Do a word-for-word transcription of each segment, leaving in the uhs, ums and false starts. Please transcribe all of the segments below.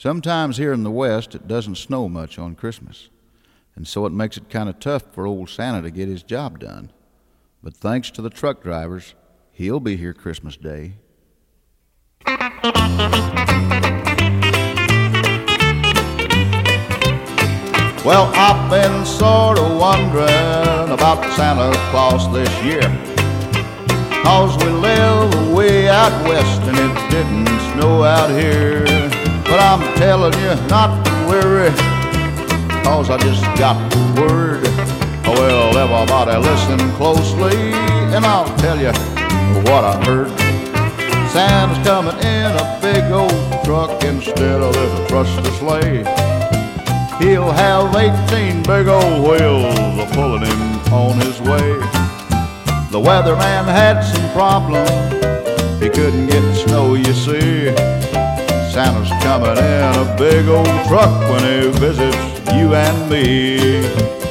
Sometimes here in the West it doesn't snow much on Christmas, and so it makes it kind of tough for old Santa to get his job done. But thanks to the truck drivers, he'll be here Christmas Day. Well, I've been sort of wondering about Santa Claus this year, 'cause we live way out west and it didn't snow out here. But I'm telling you not to worry, 'cause I just got the word. Oh, well, everybody listen closely and I'll tell you what I heard. Santa's coming in a big old truck instead of this trusty sleigh. He'll have eighteen big old wheels pulling him on his way. The weatherman had some problems, he couldn't get snow, you see. Santa's coming in a big old truck when he visits you and me.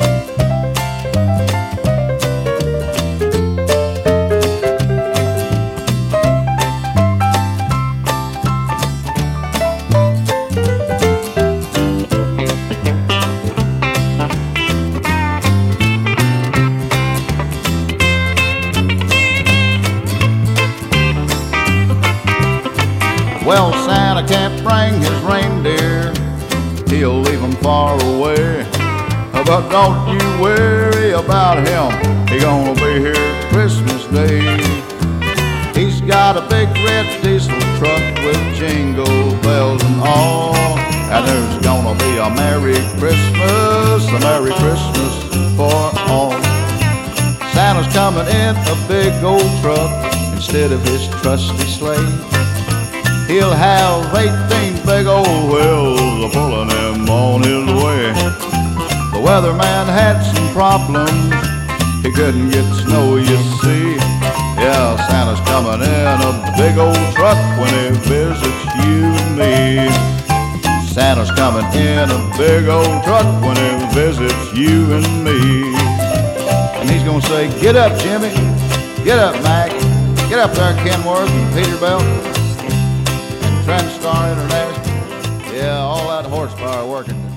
Well, Santa can't bring his reindeer, he'll leave them far away. But don't you worry about him, he's gonna be here Christmas Day. He's got a big red diesel truck with jingle bells and all, and there's gonna be a Merry Christmas, a Merry Christmas for all. Santa's coming in a big old truck instead of his trusty sleigh. He'll have eighteen big old wheels pulling him on his way. The weatherman had some problems, he couldn't get snow, you see. Yeah, Santa's coming in a big old truck when he visits you and me. Santa's coming in a big old truck when he visits you and me. And he's gonna say, get up, Jimmy, get up, Mac, get up there, Kenworth and Peterbilt. TranStar International, yeah, all that horsepower working.